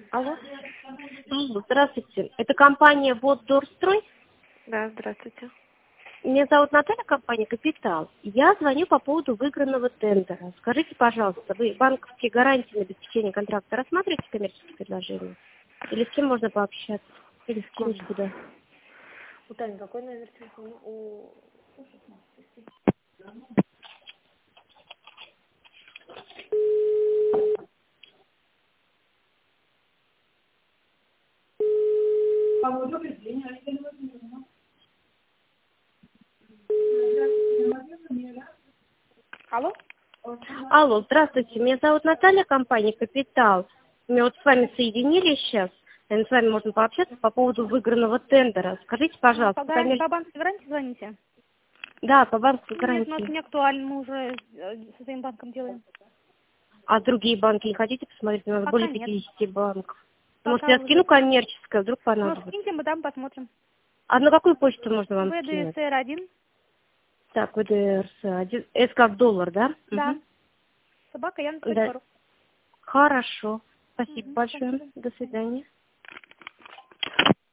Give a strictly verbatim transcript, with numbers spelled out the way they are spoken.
Алло. Алло, здравствуйте. Это компания «Воддорстрой». Да, здравствуйте. Меня зовут Наталья, компания «Капитал». Я звоню по поводу выигранного тендера. Скажите, пожалуйста, вы банковские гарантии на обеспечение контракта рассматриваете коммерческие предложения? Или с кем можно пообщаться? Или скинуть куда? У Тани какой номер телефона? У... Алло? Алло, здравствуйте. Меня зовут Наталья, компания «Капитал». Меня вот с вами соединили сейчас. Наверное, с вами можно пообщаться по поводу выигранного тендера. Скажите, пожалуйста, По, гаран- коммерческие... по банковской гарантии звоните? Да, по банковской Нет, у нас гарантии. не актуально, мы уже э, со своим банком делаем. А другие банки не хотите посмотреть? У нас Пока более нет. пятидесяти банков. Может, Пока я скину уже. коммерческое, вдруг Ну, понадобится. скиньте, мы там посмотрим. А на какую почту можно вам скинуть? ВДСР один. Так, ВДРС один. С как доллар, да? Да. Угу. Собака Яна Да. точка ру. Хорошо. Спасибо Угу, большое. спасибо. До свидания.